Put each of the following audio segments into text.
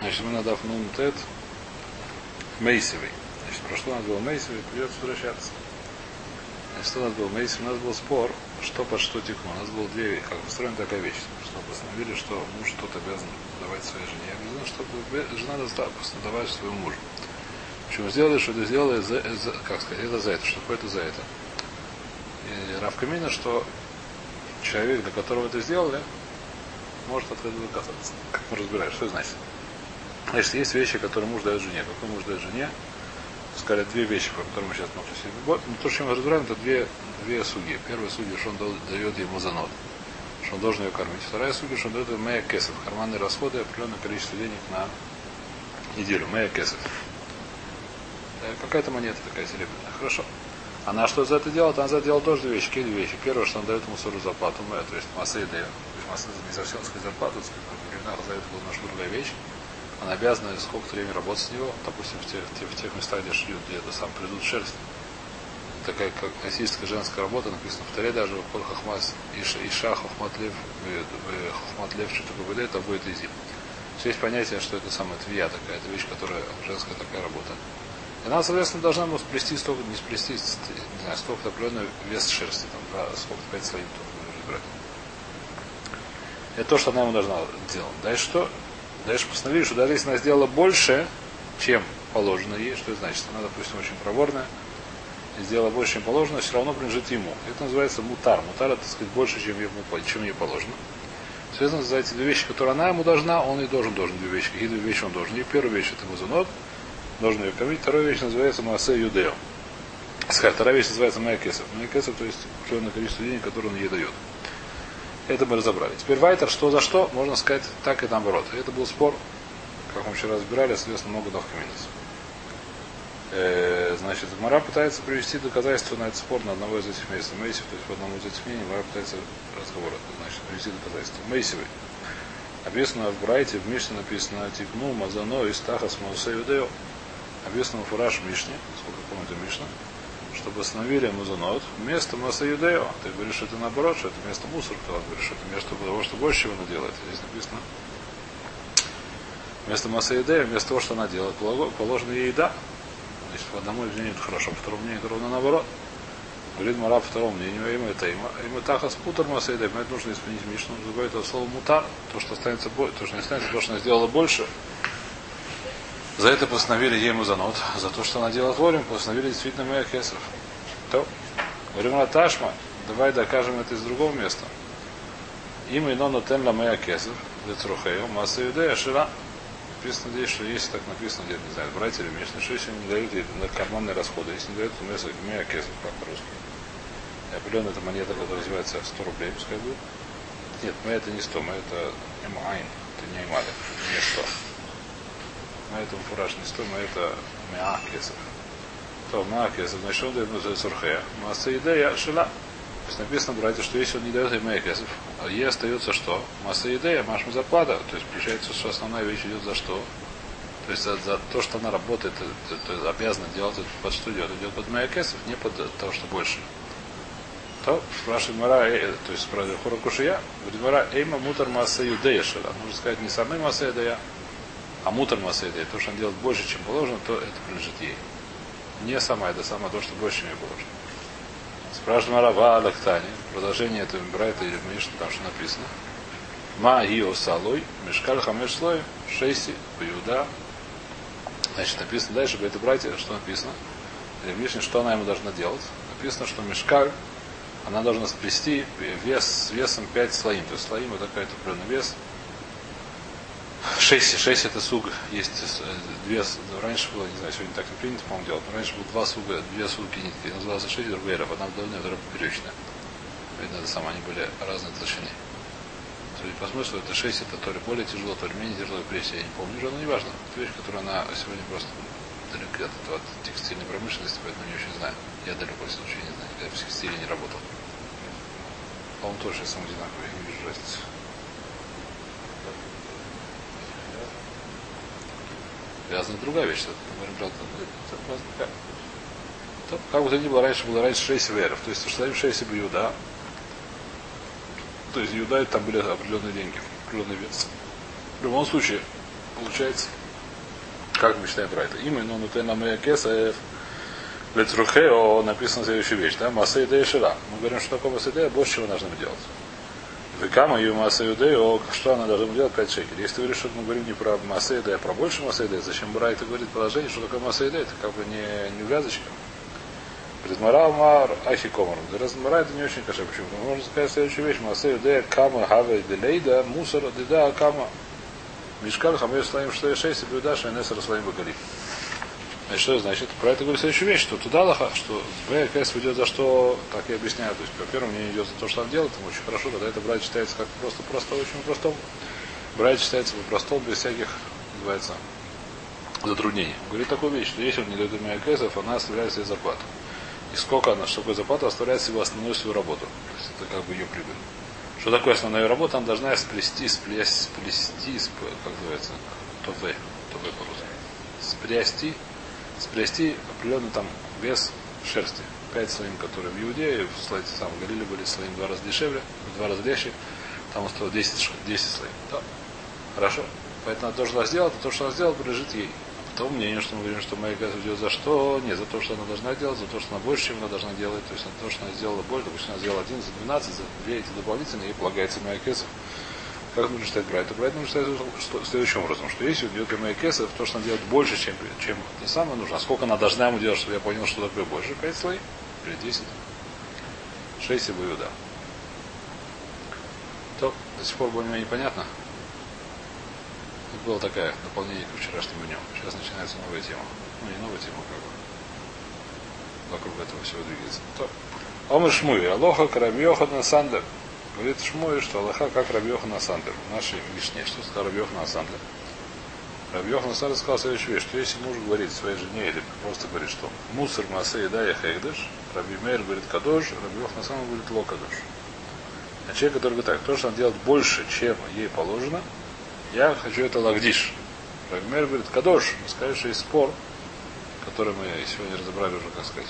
Значит, мы на Дафнум Тет Мейсевый. Значит, прошло у нас был Мейсевый, придется возвращаться. Значит, что у нас был Мейсевый? У нас был спор, что под что текну. У нас было две, как устроена такая вещь, что постановили, что муж что-то обязан давать своей жене. Обязан, чтобы жена достаточно давать своему мужу. Почему сделали, что это сделали как сказать, это за это, что такое это за это. И Рав Камина, что человек, для которого это сделали, может от этого отказаться. Как мы разбираем, что это значит? Значит, есть вещи, которые муж дает жене. Какой муж дает жене? Сказали две вещи, по которым мы сейчас смотрим. То, что мы разбираем, это две судьи. Первая судья, что он дает ему занот, что он должен ее кормить. Вторая судья, что он дает ему мэя кесов, карманные расходы, определенное количество денег на неделю. Мэя кесов. Какая-то монета такая серебряная. Хорошо. Она что за это делает? Она за это делала тоже две вещи. Какие две вещи? Первое, что он дает ему сору зарплату, то есть масса идея. Не совсем сказать зарплату, за это была наша другая вещь. Она обязана сколько-то времени работать с него, допустим, в тех местах, где шьют, где это сам придут шерсть. Такая как классическая женская работа, написано в Таре даже Коль Хахмас Иша Хохматлев Хохматлев что-то это будет изим. Есть понятие, что это самая твия такая, это вещь, которая женская такая работа. И она, соответственно, должна ему сплести столько, не сплести, не знаю, столько определенный вес шерсти, там, сколько 5 слоев только брать. Это то, что она ему должна делать. Дальше что? Дальше постановили, что даже если она сделала больше, чем положено ей, что это значит? Она, допустим, очень проворная, и сделала больше, чем положено, все равно принадлежит ему. Это называется мутар. Мутар это, так сказать, больше, чем ей положено. Соответственно, за эти две вещи, которые она ему должна, он и должен две вещи. Какие две вещи он должен? И первая вещь это мазунот, должен ее кормить. Вторая вещь называется маасе юдео. Вторая вещь называется майя кесов. Майя кесов, то есть определенное количество денег, которое он ей дает. Это мы разобрали. Теперь вайтер, что за что, можно сказать так и наоборот. Это был спор, как мы вчера разбирали, соответственно, много навкаминус. Значит, Мара пытается привести доказательства на этот спор на одного из этих мест. Мейсев, то есть по одному из этих мнений, Мара пытается разговор, значит, привести доказательства. Мейсевый. Написано в Брайте, в Мишне написано Тикну, Мазано, Истахас, Маусе, Юдео. Написано в Фураж Мишне, сколько помните Мишна, чтобы остановили Мазанот вместо Маса Юдео. Ты говоришь, что это наоборот, что это место мусора, ты говоришь, что это место того, что больше чего она делает. Здесь написано вместо Маса Юдео, вместо того, что она делает, положена ей еда. Значит, по одному мнению это хорошо, по второму мнению это ровно наоборот. Говорит Мара по второму мнению, им это им тахас путар Маса Юдео. Это нужно изменить Мишну, он забывает это слово мутар, то, что останется, то, что не останется, то, что она сделала больше. За это постановили ей музанот. За то, что она делала творим, постановили действительно мэя кесов. То. Говорим на Ташма, давай докажем это из другого места. Им и нону тен ла мэя кесов, лецрухею, масса юдея шира. Написано здесь, что если так написано где-то, не знаю, братья или Мишны, что если не дают ей на карманные расходы, если не дают, то мэя кесов, как по-русски. И определенно это монета, которая называется 100 рублей, пускай будет. Нет, мэя это не 100, мэя это эмайн, это не эмаль, не 100. На этом фураж не 100, но это меа кесов. То меа кесов, значит, он дает за сурхея. Масса идея шила. То есть написано, братья, что если он не дает ей меа кесов, а ей остается что? Масса идея, машма зарплата. То есть получается, что основная вещь идет за что? То есть за то, что она работает, то обязана делать, под что идет? Идет под меа кесов, не под то, что больше. То спрашивает Мара, то есть спрашивает Хуракушия, говорит Мара, эйма мутар масса юдея шила. Можно сказать, не самый масса идея, а мутар масса идея, то, что он делает больше, чем положено, то это принадлежит ей. Не сама, это сама то, что больше, чем ей положено. Спрашивает Мара, Алактани, продолжение этого Брайта или Мишны, там что написано. Ма гио салой, мешкаль хамеш слой, шейси, паюда. Значит, написано дальше, это братья, что написано. Или в Мишне, что она ему должна делать. Написано, что мешкаль, она должна сплести вес с весом 5 слоим. То есть слоим это какой-то определенный вес. 6 это суг, есть две, раньше было, не знаю, сегодня так не принято, по-моему, делать, но раньше было две суги нитки, назывался 6, другая раб, одна вдолная, другая поперечная. Видно, это самое, они были разной толщины. Судя по смыслу, это 6, это то ли более тяжело, то ли менее тяжело, прессе, я не помню уже, но не важно. Это вещь, которая она сегодня просто далеко от текстильной промышленности, поэтому не очень знаю. Я далеко, в случае, не знаю, никогда в текстиле не работал. По-моему, тоже сейчас одинаковые, я не вижу разницы. Вязана другая вещь. Как бы то ни было, раньше было 6 веров. То есть, что 6 юда. То есть, юда, там были определенные деньги, определенный вес. В любом случае, получается, как мы считаем Брайта? Именно Нутена Меякеса Лецрухео написана следующая вещь, да? Масаидея Шира. Мы говорим, что такое Масаидея, больше чего должны делать. Векама ее Масаидея, что она должна делать 5 шекелей. Если ты говоришь, что мы говорим не про Масаидея, а про больше Масаидея, зачем Брайта говорит положение, что такое Масаидея? Это как бы не увязочка. Предмара Мар Ахикомар. Размара это не очень каша. Почему? Можно сказать следующую вещь. Масаидея Кама Хаве Делейда Мусор Деда Кама. Мишкаль Хамей Слаим 6 и Блюда Шайнесер Слаим Багалим. Значит, что значит? Про это говорит следующую вещь, что туда лоха, что БКС ведет за что, так и объясняю. То есть, во-первых, мне идет за то, что он делает, ему очень хорошо, когда это брать считается как просто очень простом. Брать считается по-простому, без всяких, называется, затруднений. Он говорит такую вещь, что если он не дает БКСов, она оставляет себе зарплату. И сколько она, что такое зарплата, оставляет себе основную свою работу. То есть это как бы ее прибыль. Что такое основная работа? Она должна сплести, как называется, ТВ по-русски. Спрясти определенный там вес шерсти. 5 слоим, которые в Иудее, в слоите сам в Галиле были слоим в 2 раза дешевле, в 2 раза легче, там он стоил 10 слоим. Да. Хорошо. Поэтому то, что она сделала, то, что она сделала, принадлежит ей. По тому мнению, что мы говорим, что моя газа идет за что? Нет, за то, что она должна делать, за то, что она больше, чем она должна делать, то есть за то, что она сделала больше, допустим, она сделала 11, за 12, за 2 эти дополнительные, ей полагается моя кесов. Как нужно считать Брайта? Брайта нужно считать следующим образом, что если у нее моя кесов, то, что она делает больше, чем это самое нужно, а сколько она должна ему делать, чтобы я понял, что такое больше, 5 слоев, или 10, 6 и бою, да. То, до сих пор более-менее непонятно. Это было такое дополнение к вчерашнему дню. Сейчас начинается новая тема. Ну, не новая тема, как бы. Вокруг этого всего двигается. То. Омер Шмуй, Алоха Раби Йоханан Сандер. Говорит Шмуй, что Аллаха как Раби Йоханан Сандер. В нашей Мишне, что сказал Раби Йоханан Сандер. Раби Йоханан Сандер сказал следующую вещь, что если муж говорит своей жене, или просто говорит, что мусор масей да я хейдыш, Раби Мейр говорит кадош, Раби Йоханан Сандер говорит ло кадош. А человек, который говорит так, то, что он делает больше, чем ей положено, я хочу это лагдиш. Раби Мейр говорит кадош. Мы сказали, что есть спор, который мы сегодня разобрали уже, как сказать,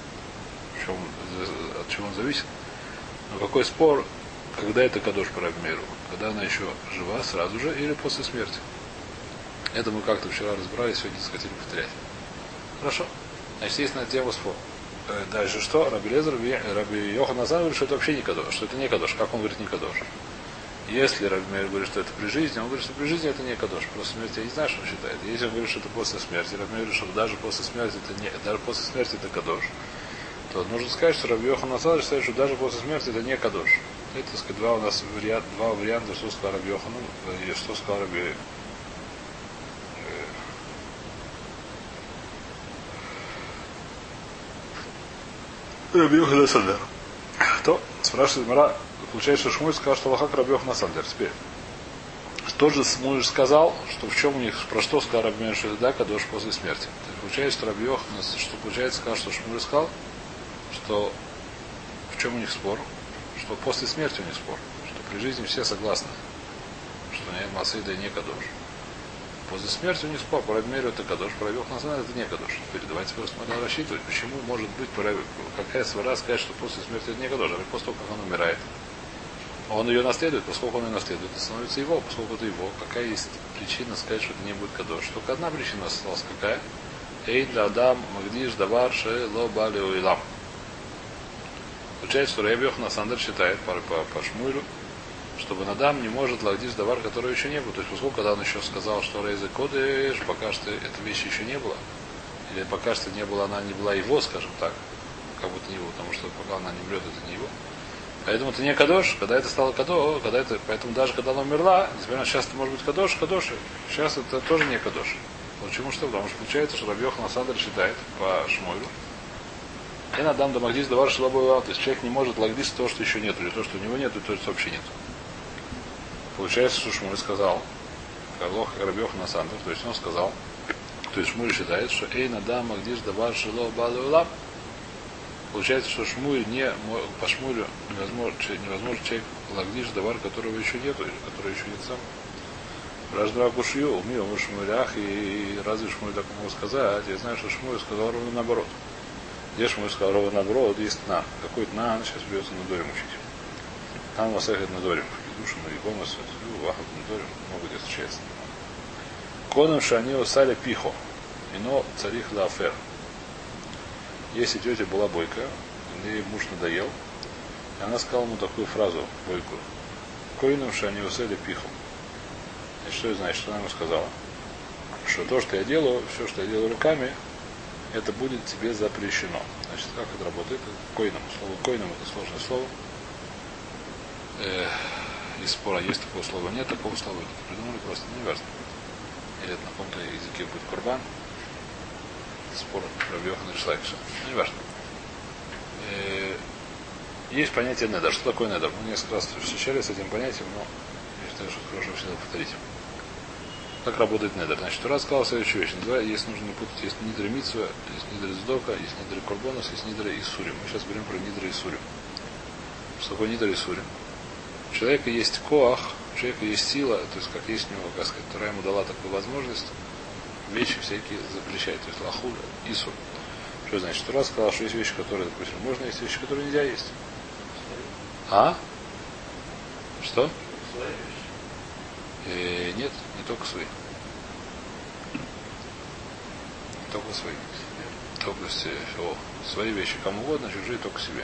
от чего он зависит. Но какой спор, когда это кадош по Раби Мейру? Когда она еще жива сразу же или после смерти? Это мы как-то вчера разбирали, сегодня хотели повторять. Хорошо. Значит, есть на эту тему спор. Дальше что? Раби Йоханан говорит, что это вообще не кадош, что это не кадош. Как он говорит не кадош? Если Раби Мейр говорит, что это при жизни, он говорит, что при жизни это не кадош. После смерти я не знаю, что он считает. Если он говорит, что это после смерти, Раби Мейр говорит, что даже после смерти это не, даже после смерти это кадош, то нужно сказать, что Раби Йоханан считает, что даже после смерти это не кадош. Это, так сказать, два варианта, что сказал Раби Йоханан и что сказал Раби Йоханан Сандер. То спрашивает Мара, получается, что Шмуй сказал, что Аллаха Раби Йоханан Сандер. Теперь, что же Шмуй сказал, что в чем у них, про что сказал Раби Мейр, что это да, кадош после смерти. То есть, получается, что Раби Йоханан, что получается, сказал, что Шмуй сказал, что в чем у них спор, что после смерти у них спор, что при жизни все согласны, что нет Масейда не кадош. После смерти у них спор, по Раби Мейру это кадош, по Раби Йоханану это не кадош. Теперь давайте просто надо рассчитывать, почему может быть какая свара сказать, что после смерти это не кадош, а после того, как он умирает. Он ее наследует, поскольку он ее наследует, это становится его, поскольку это его. Какая есть причина сказать, что это не будет кадош? Только одна причина осталась, какая? Эйн да адам магдиш давар ше ло бали уилам. Получается, что Раби Йоханан Сандер считает по Шмуйлю, что Бенадам не может лагдиш давар, который еще не был. То есть, поскольку когда он еще сказал, что Рейзе Кодеш, пока что этой вещи еще не было, или пока что не было, она не была его, скажем так, как будто не его, потому что пока она не мрет, это не его. Поэтому это не кадош, когда это стало кадош, поэтому даже когда она умерла, несмотря на сейчас это может быть кадош, сейчас это тоже не кадош. Почему что? Потому что получается, что Раби Йоханан Сандер считает по Шмуйлю, и на дам дамагдис давар шелабой, то есть человек не может лагдис то, что еще нет, или то, что у него нет, и то, что вообще нет. Получается, что Шмуль сказал, Раби Йоханан Сандер, то есть он сказал, то есть Шмуль считает, что эй на дам магдис давар шелабой. Получается, что по Шмулю невозможно человек лагдиш давар, которого еще нету, или который еще нет сам. Раждра Кушью, умил в Шмулях, и разве Шмуль так мог сказать? Я знаю, что Шмуль сказал ровно наоборот. Где Шмуль сказал ровно наоборот, есть тна. Какой тна, сейчас придется на Дорим учить. Там вас эхет на Дорим. Душу, и Гомес, Вахат на Дорим, много где встречается. Конам шани усали пихо. Ино царих лафер. Если тетя была бойкая, ей муж надоел, и она сказала ему такую фразу, бойкую. Коинам шани усали пихо. И что это значит? Что она ему сказала? Что то, что я делаю, все, что я делаю руками, это будет тебе запрещено. Значит, как это работает? Коином. Слово коином это сложное слово. Из спора есть такое слово, нет такого слова. Это придумали просто, не важно. Или это на каком-то языке будет курбан. Спор про Йохана Ришлайкша. Не важно. Есть понятие недер. Что такое недер? Мы несколько раз встречались с этим понятием, но я считаю, что хорошо всегда повторить. Как работает недер? Значит, Тура сказал следующую вещь. Если нужно не путать, есть нидра митсва, есть нидра издока, есть нидра курбонус, есть нидра исурим. Мы сейчас говорим про нидра исурим. Что такое нидра исурим? У человека есть коах, у человека есть сила, то есть как есть у него, как сказать, Тура ему дала такую возможность, вещи всякие запрещать. То есть лахуль, исур. Что значит? Тура сказал, что есть вещи, которые, допустим, можно есть, вещи, которые нельзя есть. А? Что? Нет, не только свои. Не только свои. Только свои вещи кому угодно, чужие только себе.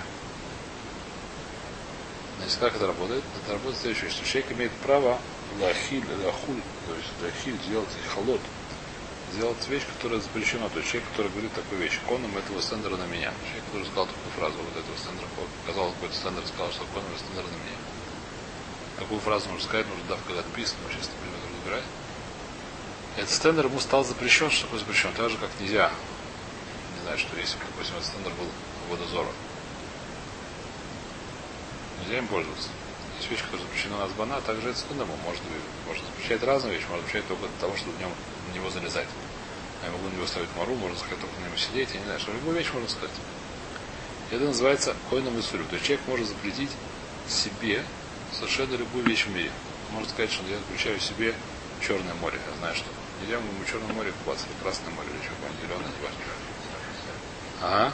Значит, как это работает? Это работает следующее, что человек имеет право лахиль, лахуль, то есть лахиль делать холод, сделать вещь, которая запрещена. То есть человек, который говорит такую вещь, коном этого стендера на меня. Человек, который сказал такую фразу, вот этого стендера, показал какой-то стендер, сказал, что коном стендера на меня. Какую фразу нужно сказать, нужно дав, когда написано, мы сейчас не будем это разбирать. Этот стендер ему стал запрещен, что такое запрещен? Так же, как нельзя. Не знаю, что если, допустим, этот стендер был водозора. Нельзя им пользоваться. Есть вещь, которая запрещена на сбана, а также этот стендер может запрещать разные вещи, может запрещать только для того, чтобы в него залезать. А я могу на него ставить мару, можно сказать, только на него сидеть, я не знаю, что любую вещь можно сказать. Это называется койном и сурю. То есть человек может запретить себе совершенно любую вещь в мире. Можно сказать, что я запрещаю себе Черное море. Я знаю, что нельзя ему в Черном море купаться, или Красное море, или что-то, зеленое, не важно. Ага.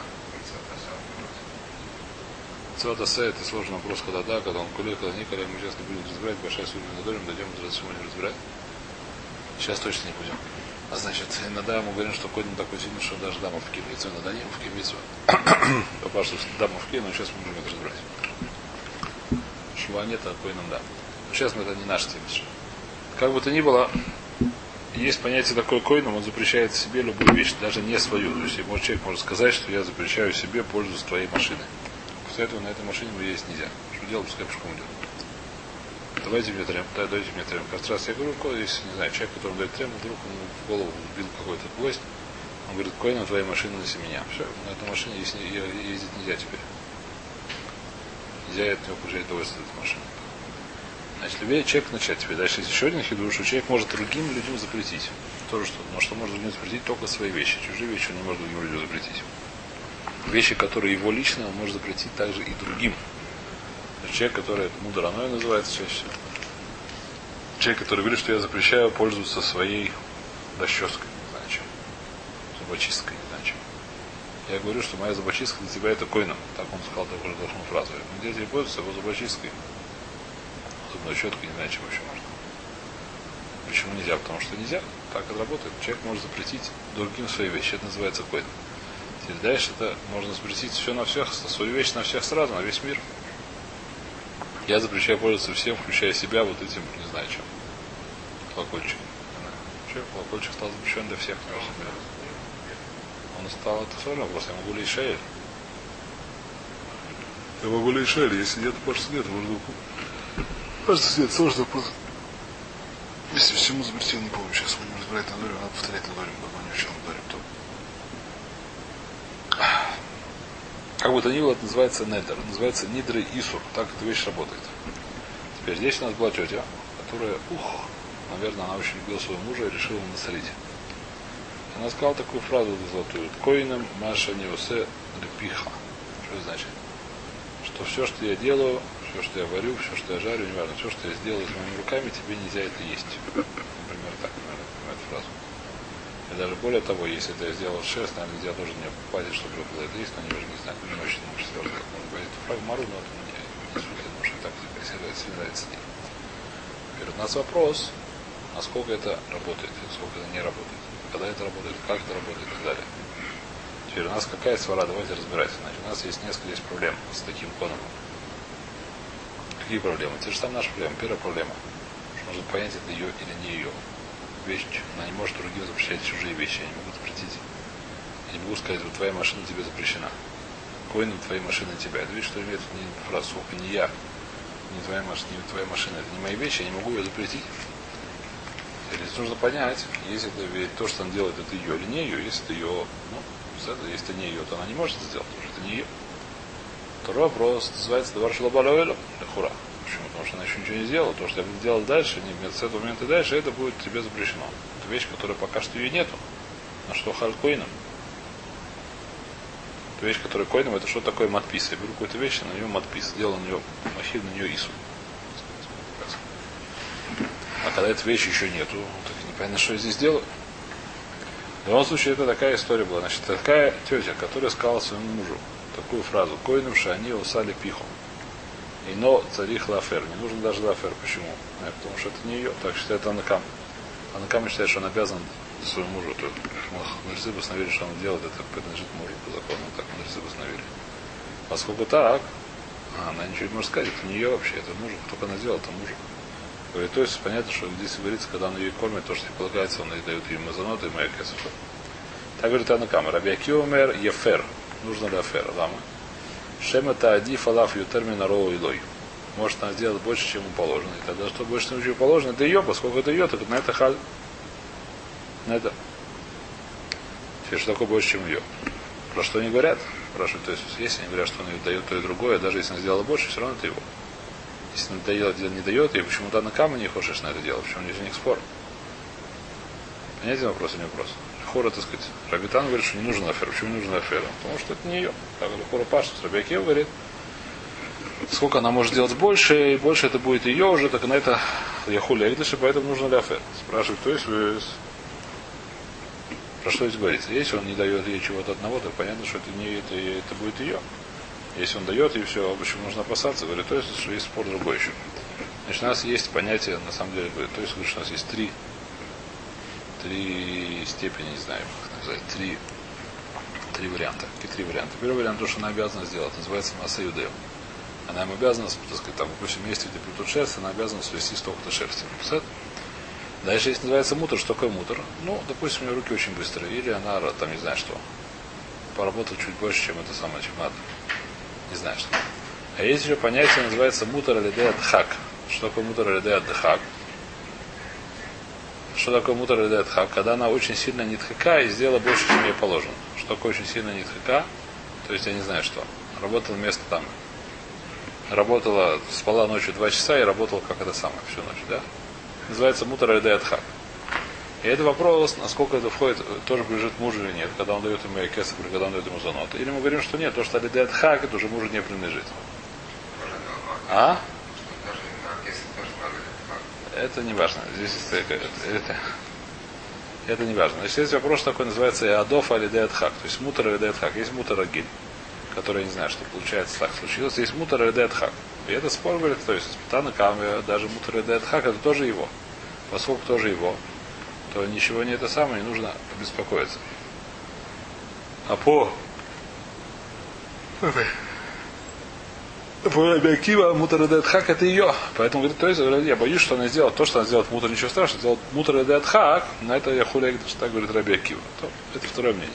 Цватасе, это сложный вопрос, когда да, когда он кулет, когда не, когда мы сейчас не будем разбирать, большая судья надолем, дойдем до сегодня разбирать. Сейчас точно не будем. А значит, иногда мы говорим, что Койдем такой сильный, что даже дама в кибицу, иногда не в кибицу. Попал, что дама в ки, но сейчас мы будем это разбирать. Шува нет, а Койдем да. Но сейчас это не наш тема. Как бы то ни было, есть понятие такое Койдем, он запрещает себе любую вещь, даже не свою. То есть человек может сказать, что я запрещаю себе пользоваться твоей машиной. После этого на этой машине мы есть нельзя. Что делать, пускай пешком идет. Давайте мне трем, дайте мне трем. Каждый раз я говорю, если, не знаю, человек, который дает трем, вдруг ему в голову вбил какой-то гвоздь, он говорит, Койдем, твоя машина на меня. Все, на этой машине ездить нельзя теперь. Нельзя от него получать удовольствие от этой машины. Значит, любой человек начать теперь. Дальше есть еще один хидуш, что человек может другим людям запретить. То же что. Но что может другим запретить? Только свои вещи. Чужие вещи он не может другим людям запретить. Вещи, которые его лично, он может запретить также и другим. Человек, который мудраной называется чаще всего. Человек, который говорит, что я запрещаю пользоваться своей расческой, не знаю чем. Зубочисткой, не знаю чем. Я говорю, что моя зубочистка для тебя это койном. Так он сказал такую фразу. Где тебе пользуются его зубочисткой? Зубной щеткой, не знаю, чем вообще можно. Почему нельзя? Потому что нельзя. Так это работает. Человек может запретить другим свои вещи. Это называется койном. Теперь дальше это можно запретить все на всех, свою вещь на всех сразу, на весь мир. Я запрещаю пользоваться всем, включая себя, вот этим, не знаю чем. Колокольчик. Колокольчик стал запрещен для всех. Он стал, это сложный вопрос, я могу ли шея? Я могу ли шея, если нет, просто нет, можно. Просто нет, сложный вопрос. Если всему запретил, не помню, сейчас мы будем разбирать на долю, надо повторять на долю, давно не учил на долю, то. Как бы то ни было, это называется недер, называется нидры исур, так эта вещь работает. Теперь здесь у нас была тетя, которая, наверное, она очень любила своего мужа и решила ему насолить. Она сказала такую фразу золотую: Койном маша неусе лепиха. Что это значит? Что все, что я делаю, все, что я варю, все, что я жарю, неважно, все, что я сделаю с моими руками, тебе нельзя это есть. Например, так, эту фразу. И даже более того, если это я сделал шерсть, наверное, нельзя тоже не попасть, чтобы было это есть, но они уже не знают, не очень может сделать, как можно говорить. Это фраза мару, но это не суть, потому что так сильно нравится. Теперь у нас вопрос, насколько это работает, насколько это не работает, когда это работает, как это работает и так далее. Теперь у нас какая свара, давайте разбираться. Значит, у нас есть несколько проблем с таким коном. Какие проблемы? Те же самые наши проблемы. Первая проблема, что нужно понять, это ее или не ее. Вещь, она не может другим запрещать чужие вещи, я не могу запретить. Я не могу сказать, вот твоя машина тебе запрещена. Коин твоей машины тебя. Это вещь, что имеет не фразу, не я, не твоя машина, это не мои вещи, я не могу ее запретить. Или нужно понять, если это ведь то, что он делает, это ее или не ее, если это ее, если это не ее, то она не может это сделать, потому что это не ее. Второй вопрос называется «Давар шалабалавэлю» хура. Почему? Потому что она еще ничего не сделала. То, что я буду делать дальше, с этого момента и дальше, это будет тебе запрещено. Это вещь, которая пока что ее нету. На что халь коином? Это вещь, которая коином, это что такое матпис? Я беру какую-то вещь, на нее матпис, делал на нее махир, на нее ису. А когда этой вещи еще нету, так непонятно, что я здесь делаю. В любом случае, это такая история была. Значит, такая тетя, которая сказала своему мужу такую фразу: «Коином шани усали пиху». И но царих лафер. Не нужно даже лафер. Почему? Потому что это не ее. Так считает Анакам. Анакам считает, что он обязан своему мужу. То мудрецы постановили, что он делает, это принадлежит мужу по закону. Так мудрецы постановили. Поскольку так, она ничего не может сказать. Это не ее вообще. Это мужу. Кто она сделала, это мужу. Говорит, то есть понятно, что здесь говорится, когда он ее кормит, то, что ей полагается, он ей дает ей мазанот и моя кесов. Так говорит Анакам. Раби Акива омер ефер. Нужно ли афер? Лама. Шема таади фалаф ютермина роу илой. Может она сделать больше, чем ему положено. И тогда что больше, чем ему положено, это ее, поскольку это ее, так на это халь. На это. Теперь что такое больше, чем ее? Про что они говорят? Спрашивают, то есть, если они говорят, что он ей дает то и другое, даже если она сделала больше, все равно это его. Если она не дает, и почему-то на камне не хочешь на это делать, почему здесь у них спор? Понятен вопрос или не вопрос? Хора, так сказать, Рабитан говорит, что не нужен афер. Почему не нужен афер? Потому что это не ее. Так говорит Хора Паштус. Раби Акива говорит, сколько она может делать больше, и больше это будет ее уже, так на это яхуля Эйдыши, поэтому нужно ли афер. Спрашивает, то есть вы... Про что здесь говорится? Если он не дает ей чего-то одного, то понятно, что это не это будет ее. Если он дает ей все, почему нужно опасаться? Говорит, то есть, что есть спор другой еще. Значит, у нас есть понятие, на самом деле, говорит, то есть, что у нас есть три степени, не знаю, как назвать, три варианта. Какие три варианта? Первый вариант, то, что она обязана сделать, называется масса юдею. Она им обязана, так сказать, там, допустим, если где плетут шерсть, она обязана свести столько-то шерсти. Дальше, если называется мутор, что такое мутор? Ну, допустим, у нее руки очень быстрые, или она, там, не знаю что, поработала чуть больше, чем это самое, чем надо. Не знаю что. А есть еще понятие, называется мутор алидея дхак. Что такое мутор алидея дхак? Что такое мутар алидея дхак? Когда она очень сильно нитхака и сделала больше, чем ей положено. Что такое очень сильно нитхака? То есть я не знаю что. Работала вместо там. Работала, спала ночью 2 часа и работала как это самое всю ночь, да? Называется мутар алидея дхак. И это вопрос, насколько это входит, тоже принадлежит мужу или нет, когда он дает ему кесов, или когда он дает ему занот. Или мы говорим, что нет, то, что алидея дхак, это уже мужу не принадлежит. А? Это не важно. Здесь это не важно. Значит, есть вопрос такой, называется Иадоф алидея дхак. То есть мутар алидея дхак. Есть мутар агиль, который я не знаю, что получается так случилось. Есть мутар алидея дхак. И это спор говорит, то есть Питана Камве, даже мутар алидея дхак, это тоже его. Поскольку тоже его, то ничего не это самое, не нужно беспокоиться. А по Раби Акива мутар алидея дхак это ее. Поэтому говорит, то есть я боюсь, что она сделала то, что она сделала мутар, ничего страшного, сделала мутар алидея дхак, на это я хуля, что так говорит Раби Акива. Это второе мнение.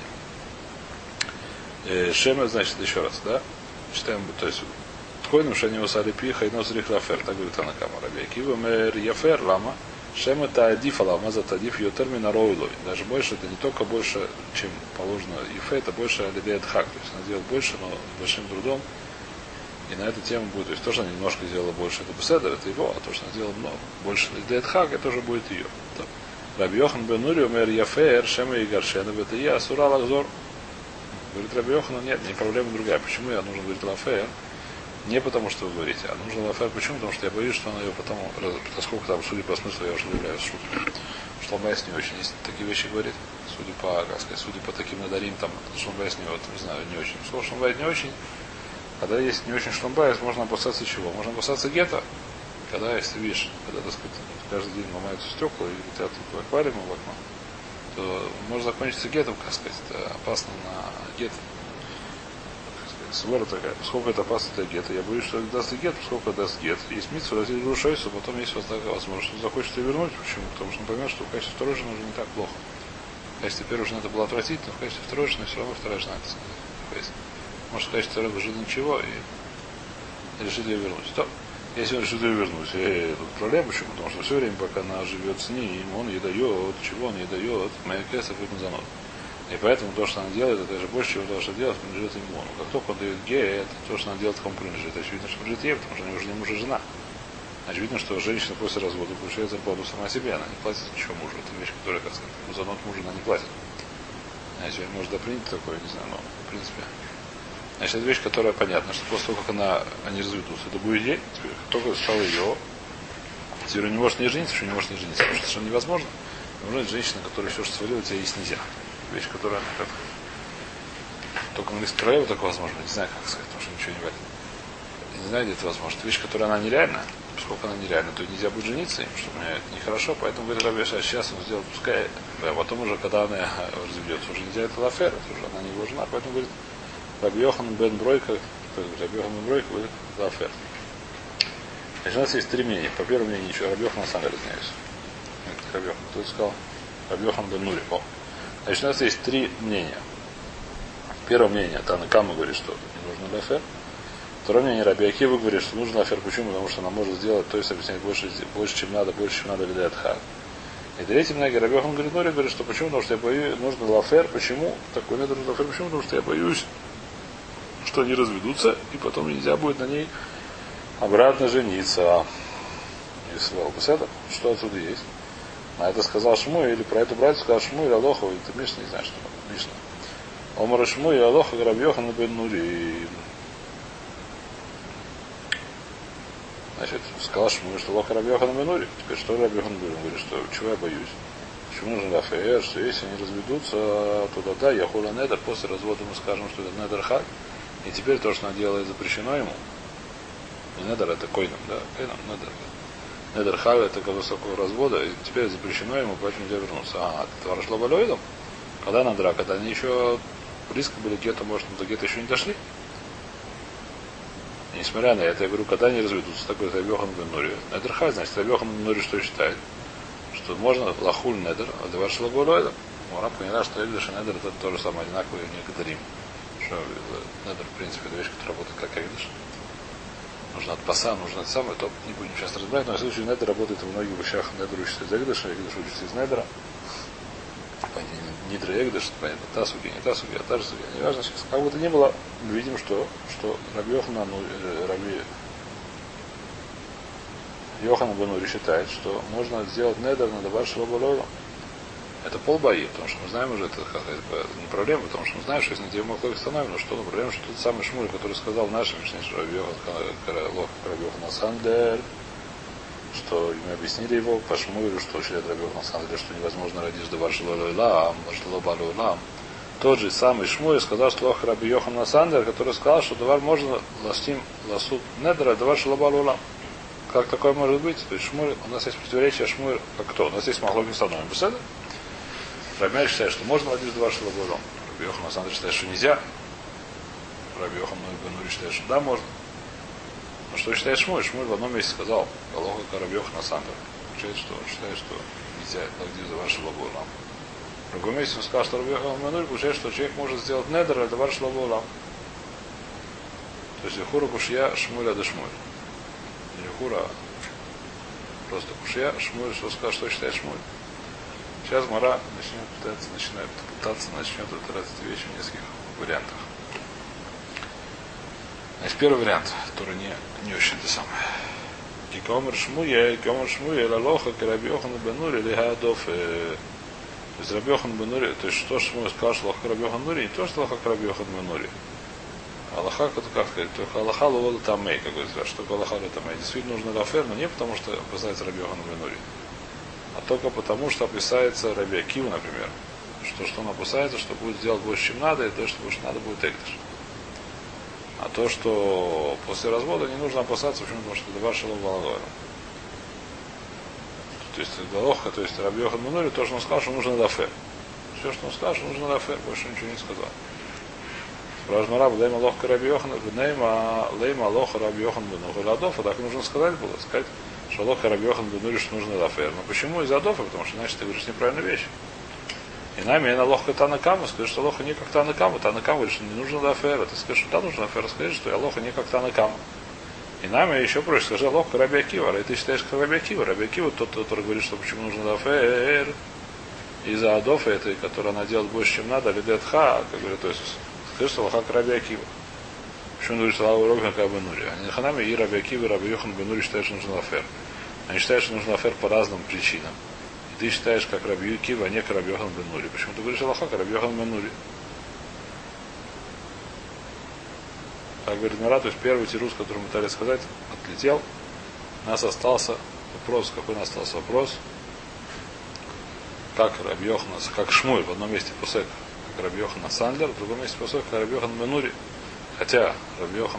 Шема, значит, еще раз, да? Читаем, то есть Коином шани усали пиха и нос рих лафер, так говорит Анакама. Раби Акива мэр яфер лама. Шема таадиф алама за таадиф ее термина ройлой. Даже больше, это не только больше, чем положено ефе, это больше алидея дхак. То есть она делает больше, но большим трудом. И на эту тему будет, то есть то, что она немножко сделала больше, это беседа, это его, а то, что она сделала много больше алидея дхак, это уже будет ее. Раби Йохан бен Нури мэр яфер шема и гаршена это я асура лахзор. Говорит Раби Йохан, нет, не проблема другая. Почему я нужно говорить лафер? Не потому, что вы говорите, а нужно лафер. Почему? Потому что я боюсь, что она ее потом, поскольку там, судя по смыслу, я уже являюсь шуткой. Шломбайс не очень, если такие вещи говорит, судя по, как сказать, судя по таким надарим, там, Шломбайс не, вот, не знаю, не очень. Слово Шломбайс не очень. Когда есть не очень Шломбайс, можно опасаться чего? Можно опасаться гетто. когда, если видишь, когда, так сказать, каждый день ломаются стекла и летят аквариумы в окно, то может закончиться гетом, как сказать, это опасно на гет. Свора такая, поскольку это опасно для гета, я боюсь, что даст и гет, поскольку даст гет. Есть митцва, разделить душойсу, потом есть возможность, что захочется вернуть. Почему? Потому что он поймет, что в качестве второй жены уже не так плохо. В качестве первой жены это было отвратительно, в качестве второй жены все равно вторая жена, так сказать. Может, в качестве второй жены ничего, и решили ее вернуть. То, если он решит ее вернуть, тут проблема, почему? Потому что все время, пока она живет с ним, он ей дает, чего он ей дает, моя кесов и мазанот. И поэтому то, что она делает, это же больше, чем то, что делает, принадлежит ему. Но как только он дает гея, это то, что она делает, кому принадлежит. Очевидно, что принадлежит ей, потому что она уже не муж и жена. Очевидно, что женщина после развода получает зарплату сама себе, она не платит ничего мужу. Это вещь, которая, как сказать, музанот мужа она не платит. Значит, может допринять такое, не знаю, но в принципе. Значит, это вещь, которая понятна, что после того, как они разведутся, это будет ей, теперь, только стало ее, теперь он не может не жениться, что не может не жениться, потому что совершенно невозможно. Нужна женщина, которая все, что свалила, тебя есть нельзя. Вещь, которая как только английское королева так возможно, не знаю, как сказать, потому что ничего не валит. Не знаю, где это возможно. Вещь, которая она нереальна, поскольку она нереальна, то нельзя будет жениться им, что у меня это нехорошо, поэтому говорит Раби Йошуа, сейчас он сделает, пускай, а потом уже, когда она разведется, уже нельзя это лафер, это уже она не его жена, поэтому говорит Раби Йохан бен Бройка, Раби Йохан бен Бройка говорит лафер. Значит, у нас есть три мнения. По первому мнению ничего, Раби Йохан сам разняюсь. Раби Йохан, кто это сказал? Раби Йохан бен Нури. Значит, у нас есть три мнения. Первое мнение, Тана Кама говорит, что не нужно лафер. Второе мнение, Раби Акива говорит, что нужно лафер. Почему? Потому что она может сделать, то есть объяснять больше, чем надо видать хар. И третье мнение, Раби Йохан говорит, что почему? Потому что я боюсь, нужно лафер. Почему? Такой недр лафер. Почему? Потому что я боюсь, что они разведутся, и потом нельзя будет на ней обратно жениться. Что отсюда есть? А это сказал Шму, или про эту братью сказал Шму, или Алоху, или это Мишна, не знаю, что Мишна. Омар Шму и Алоха Раби Йохан бен Нури. Значит, сказал Шму, что Алоха Раби Йохан бен Нури. Теперь что Раби Йохан бен Нури? Говорит, что чего я боюсь? Почему нужен лафер? Что если они разведутся, то да, я хула недер, после развода мы скажем, что это недер хак. И теперь то, что она делает, запрещено ему. Не недер, это койном, да, койном, недер. Недер хак, это высокого развода, и теперь запрещено ему, поэтому нельзя вернуться. А, это ворошло балоидом? Когда на драка, когда они еще близко были к гету, может, до гета еще не дошли. И несмотря на это, я говорю, когда они разведутся, такой Раби Йохан бен Нури. Недер хак, значит, Раби Йохан бен Нури что считает? Что можно лахуль недер, а давар шалаболоидом. Мурам поняла, что Эгдыш и недер это то же самое, одинаковые некоторым. Что недер, в принципе, это вещь, которая работает как Эгдыш. Нужно от паса, нужно от самое, то не будем сейчас разбирать, но в случае недер работает в многих вещах. Недер учится из Эгдыша, Эгдыш учится из недера. Нидра Эгдыш, понятно, та суги, не та суги, а та же суги. Неважно сейчас. Как бы то ни было, мы видим, что Раби Йохан, Раби Йохан бен Нури считает, что можно сделать недер на давар шалаболоидом. Это полбои, потому что мы знаем уже, это не проблема, потому что мы знаем, что если на тебе махлок становим, но что, проблема, что тот самый Шмуль, который сказал в нашем Мишне, что Раби Йохан Сандер, что мы объяснили его по Шмулю, что считает Раби Йохан Сандер, что невозможно родить давар шалаболоидом, шалаболоидом. Тот же самый Шмуль сказал, что лох Раби Йохан Сандер, который сказал, что давар можно ластим ласут недера, давар шалаболоидом. Как такое может быть? То есть Шмуль, у нас есть противоречие Шмуль, как кто? У нас есть махлок не становим. Беседа? Раби считает, что можно водить два шалаболом. Раби Йохан Сандер считает, что нельзя. Раби Йохан бен Нури считает, что да, можно. Но что считает Шмуль? Шмуль в одном месте сказал, Алоха Раби Йохан Сандер. Считает, что нельзя водить два шалаболом. В другом месте он сказал, что Раби Йохан бен Нури получает, что человек может сделать недер, а два шалаболом. То есть Хура Кушья Шмуля да Шмуль. Не Хура, просто Кушья Шмуль, что сказал, что считает Шмуль. Сейчас Мара начнет пытаться разбирать эти вещи в нескольких вариантах. Значит, первый вариант, который не очень то самое. Кикомер Шмуя, Лалоха, Раби Йохан бен Нури, Лихадов. То есть Раби Йохан бен Нури, то есть что Шмуя сказал, что Лоха Раби Йохан бен Нури, не то, что Лоха Раби Йохан бен Нури. Аллаха, как сказать, только Аллаха ловола тамей, как говорится, что такое Аллаха ловола тамей. Действительно нужно лафер, но не потому, что опасается Раби Йохан бен Нури. А только потому, что описается Раби Акива, например. Что он опасается, что будет сделать больше, чем надо, и то, что больше надо, будет Эгдыш. А то, что после развода не нужно опасаться, почему? Потому что это ваше ловола. То есть Галоха, то есть Раби Йохан Бен Нури, то, что он сказал, что нужно дафер. Все, что он сказал, что нужно дафер, больше ничего не сказал. Спрашивает Лейма Лоха Раби Йохан, Лейма Лоха Раби Йохан Бен Нури Ладофа, так нужно сказать было, сказать, что Лоха Раби Йохан Бен Нури, что нужно дафер. Но почему из-за Адофа? Потому что иначе ты говоришь неправильную вещь. И нами на лоха Танакама, скажи, что лоха не как Танакама. Танакама говорит, что не нужно дафера. Ты скажешь, что да, нужно дафера. Скажи, что я лоха не как Танакама. И нами еще проще, скажи, лоха Раби Акива. И ты считаешь, как Раби Акива. Раби Акива тот, который говорит, что почему нужно дафер. Из-за Адофа этой, которую она делает больше, чем надо, лидетха, как говорит Иисус. Скажи, что лоха Раби Акива. Почему он говорит, что лоха Раби Акива Бен Нури. Они ханами и Раби Акива, и Раби Йохан Бен Нури считают, что нужно дафер. Они считают, что нужно дафер по разным причинам. Ты считаешь, как Раби Акива, а не как Раби Йохан Бен Нури. Почему ты говоришь Аллаха, как Раби Йохан Бен Нури? Так говорит Мара, то есть первый тирус, который мы пытались сказать, отлетел. У нас остался вопрос. Какой у нас остался вопрос? Как Раби Йохан, как Шмуль в одном месте посек, как Раби Йохан Сандлер, в другом месте посек, как Раби Йохан Бен Нури. Хотя Раби Йохан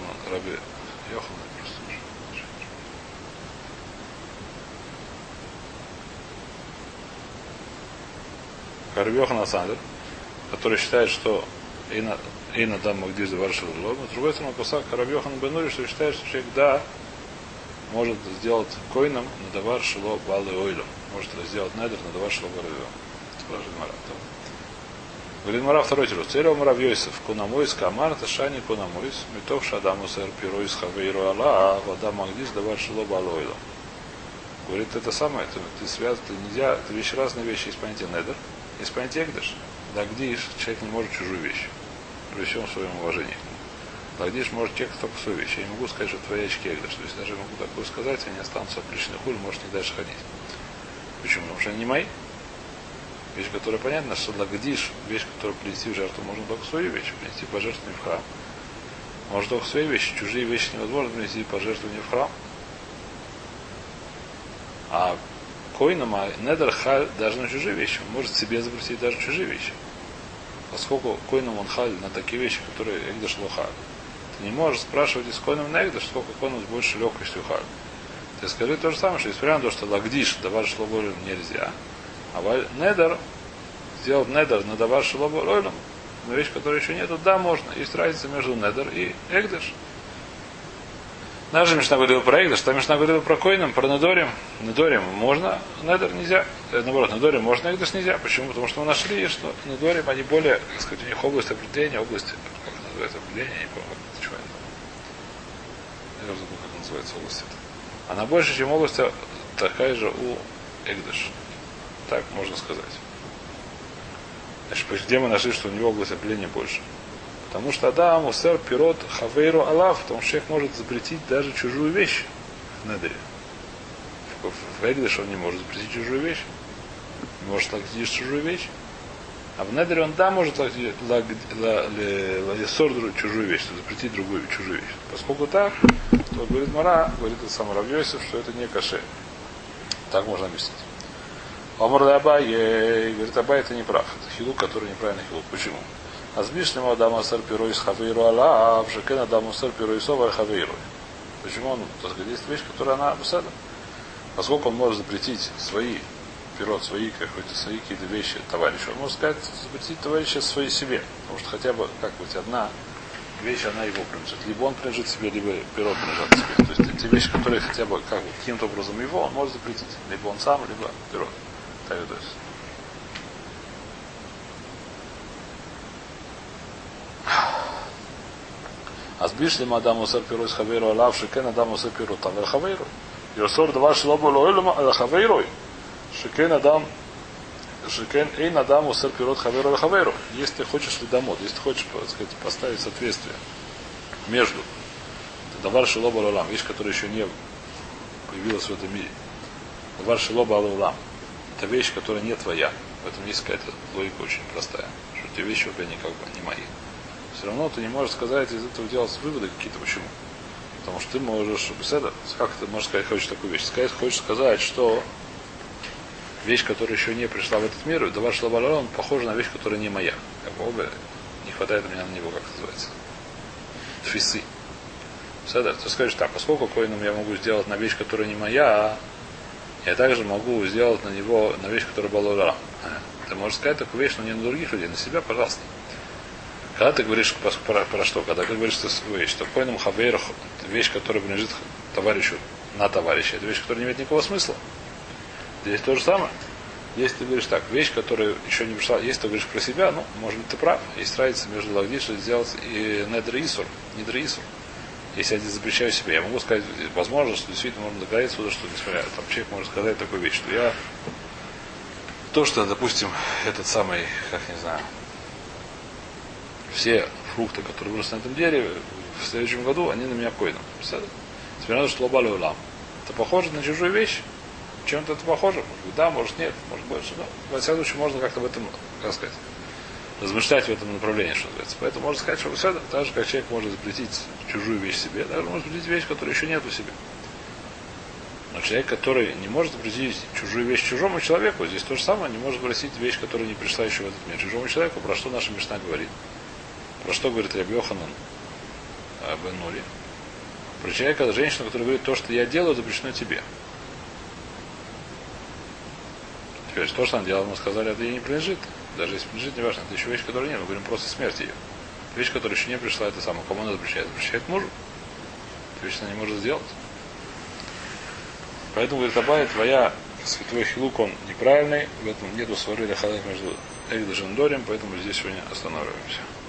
Раби Йохан Сандлер, который считает, что Эйна Дам Магдиш Даваршил Лоб, но с другой стороны, Пасак Раби Йохан Бен Нури, что считает, что человек, да, может сделать коином на Даваршило Балы Ойлом. Может сделать недер на Даваршило Балы Ойлом. Спрашивает Мара. Говорит Мара второй тирус. Церел Мара Йосеф, Кунамойс, Камар, Ташани, Кунамойс, Митов Шадаму Сэр Пируис Хавейру Алла, Вода Магдиш Даваршило Балы Ойлом. Говорит, это самое, ты связан, ты нельзя, это вещи разные вещи, есть понятие недер. Есть понятие Эгдаш. Дагдиш, человек не может чужую вещь. При всем своем уважении. Дагдиш может человек только свою вещь. Я не могу сказать, что твои очки Эгдаш. То есть даже могу такое сказать, они останутся отличный хуль, может не дальше ходить. Почему? Потому что они не мои. Вещь, которая понятна, что дагдиш, вещь, которую принести в жертву, можно только свою вещь, принести пожертвование в храм. Можно только свои вещи, чужие вещи невозможно принести пожертвование в храм. А Коином, а недер халь даже на чужие вещи. Он может себе запретить даже чужие вещи. Поскольку коином он халь на такие вещи, которые эгдаш лохаль. Ты не можешь спрашивать из коином на эгдаш, сколько коином с большей легкостью халь. Ты скажи то же самое, что несмотря на то, что лагдиш давар шлоболем нельзя, а недер сделать недер на давар шлоболем, но вещь, которой еще нету, да, можно. Есть разница между недер и эгдаш. Наша Мишна говорила про Эгдаш, та Мишна говорила про Коином, про Недорим. Недорим можно, Недор нельзя. Наоборот, Недорим можно, Эгдаш нельзя. Почему? Потому что мы нашли, что Недорим, они более, так сказать, у них область определения, область, как называется определение, я не помню, как это, чего это. Я забыл, как называется область. Она больше, чем область такая же у Эгдаш. Так можно сказать. Значит, где мы нашли, что у него область определения больше? Потому что Адам, Усер, Пирот, Хавейру, Алав, потому что человек может запретить даже чужую вещь в Недере. В Эгдаше он не может запретить чужую вещь. Не может лагдиш чужую вещь. А в Недере он, да, может лагдисор чужую вещь, запретить другую чужую вещь. Поскольку так, то говорит Мара, говорит это сам Рав Йосеф, что это не каше. Так можно объяснить. Омар Абай, говорит, Абай это не прав. Это хилук, который неправильный хилук. Почему? Азбишлему Адаму Сэр Пирой с Хавейру Алла, а Шекен Адаму Сэр Пирой Сова Хавейру. Почему он, так сказать, есть вещь, которая она обсада. Поскольку он может запретить свои пирот, свои какие-то вещи товарищу, он может сказать, запретить товарища свои себе. Потому что хотя бы, как быть, одна вещь, она его принадлежит. Либо он принадлежит себе, либо пирот принадлежит себе. То есть те вещи, которые хотя бы как бы каким-то образом его, он может запретить. Либо он сам, либо пирот. Так и то есть. Азбишлим Адаму Сэр Пирой с Хавейру Алав, Шекен Адаму Сэр Пирой Тавер Хавейру. Йосор два шлобу лойлема Хавейрой. Шекен Адам Шекен Эйн Адаму Сэр Пирот Хавейру Хавейру. Если ты хочешь лидомод, если ты хочешь, так сказать, поставить соответствие между Давар Шилоба Лолам, вещь, которая еще не появилась в этом мире. Давар Шилоба Лолам. Это вещь, которая не твоя. В этом есть какая-то логика очень простая. Что эти вещи вообще никак бы не мои. Все равно ты не можешь сказать из этого делать выводы какие-то. Почему? Потому что ты можешь беседа, как ты можешь сказать, хочешь такую вещь? Хочешь сказать, что вещь, которая еще не пришла в этот мир, Давар Шлабаларон, похожа на вещь, которая не моя. Как бы оба не хватает меня на него, как это называется. Тфисы. Беседа, ты скажешь так, поскольку коином я могу сделать на вещь, которая не моя, Я также могу сделать на него, на вещь, которая была ура. Ты можешь сказать такую вещь, но не на других людей, на себя, пожалуйста. Когда ты говоришь про что? Когда ты говоришь, что вещь, что койнам хавейрах, вещь, которая принадлежит товарищу на товарища, это вещь, которая не имеет никакого смысла. Здесь то же самое. Если ты говоришь так, вещь, которая еще не пришла, если ты говоришь про себя, ну, может быть, ты прав. Есть разница между лагди, что сделать и недр-исур, недр-исур. Если я запрещаю себе, я могу сказать, возможно, что действительно можно договориться, что несмотря, там человек может сказать такую вещь, что я то, что, допустим, этот самый, как не знаю, все фрукты, которые выросли на этом дереве, в следующем году, они на меня койдут. Несмотря на то, что лобали улам. Это похоже на чужую вещь? Чем-то это похоже? Может быть, да, может нет, может больше, да. Во всяком случае, можно как-то в этом, как сказать, размышлять в этом направлении, что называется. Поэтому можно сказать, что все это, так же, как человек может запретить чужую вещь себе, даже может запретить вещь, которая еще нет у себя. Но человек, который не может запретить чужую вещь чужому человеку, здесь то же самое, не может бросить вещь, которая не пришла еще в этот мир. Чужому человеку, про что наша Мишна говорит? Про что говорит Рабби Йоханан бен Нури? Про человека, женщину, которая говорит, то, что я делаю, запрещено тебе. Теперь, то, что она делала, мы сказали, это ей не принадлежит. Даже если принадлежит, не важно, это еще вещь, которая нет, мы говорим просто смерть ее. Вещь, которая еще не пришла, это самое. Кому она запрещает? Запрещает мужу. Эту вещь она не может сделать. Поэтому, говорит Абай, твоя святой хилук, он неправильный, в этом нету свары или халат между Эгд и Жендорем, поэтому здесь сегодня останавливаемся.